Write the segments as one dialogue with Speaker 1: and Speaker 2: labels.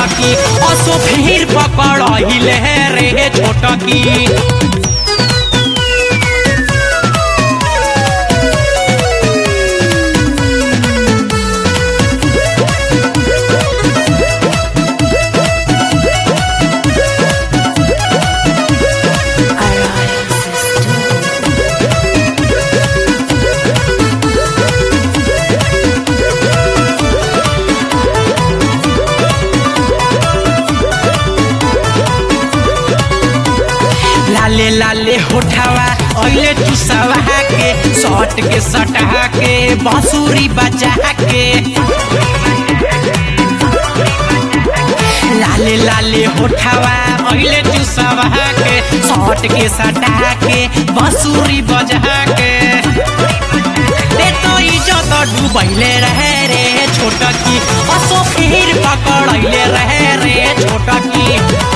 Speaker 1: छोटकी असो फिर पकड़हिले रे छोटकी। लाले लाले होठावा अइले चुसावा के सट के सटा के बांसुरी बजा के। लाले लाले होठावा अइले चुसावा के सट के सटा के बांसुरी बजा के। ते तो इज्जत डूबैले रहे रे छोटकी असो फिर पकड़ैले रहे रे छोटकी।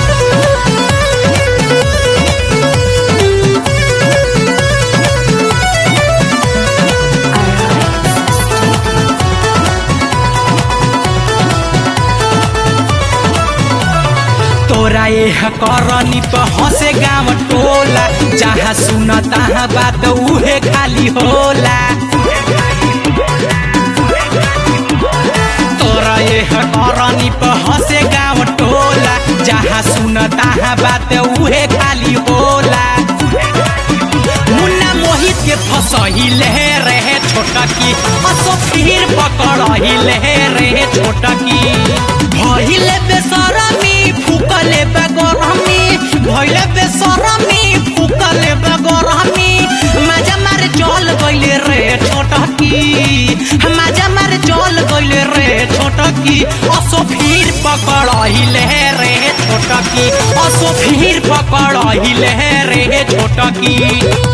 Speaker 1: तोरा यह करनी तो हंसे गाँव टोला जहाँ सुन तहाँ बात उहे खाली होला। तोरा यह करनी तो हंसे गाँव टोला जहाँ सुन तहाँ बात उहे खाली होला। मुन्ना मोहित के फसहिले रहे छोटकी असो फिर पकड़हिले रे छोटकी। भइले बेसरमी फुकले बेगरमी भइले बेसरमी फुकले बेगरमी मजा मारे चल गइले रे छोटकी। मजा मारे चल गइले रे छोटकी असो फिर पकड़हिले रे छोटकी असो फिर पकड़हिले रे छोटकी।